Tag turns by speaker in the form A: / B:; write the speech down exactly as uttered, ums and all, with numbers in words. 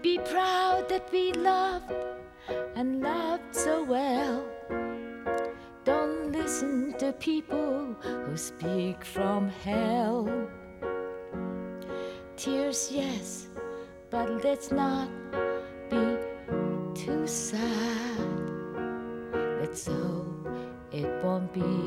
A: Be proud that we loved and loved so well. Don't listen to people who speak from hell. Tears, yes, but let's not be too sad. Let's hope it won't be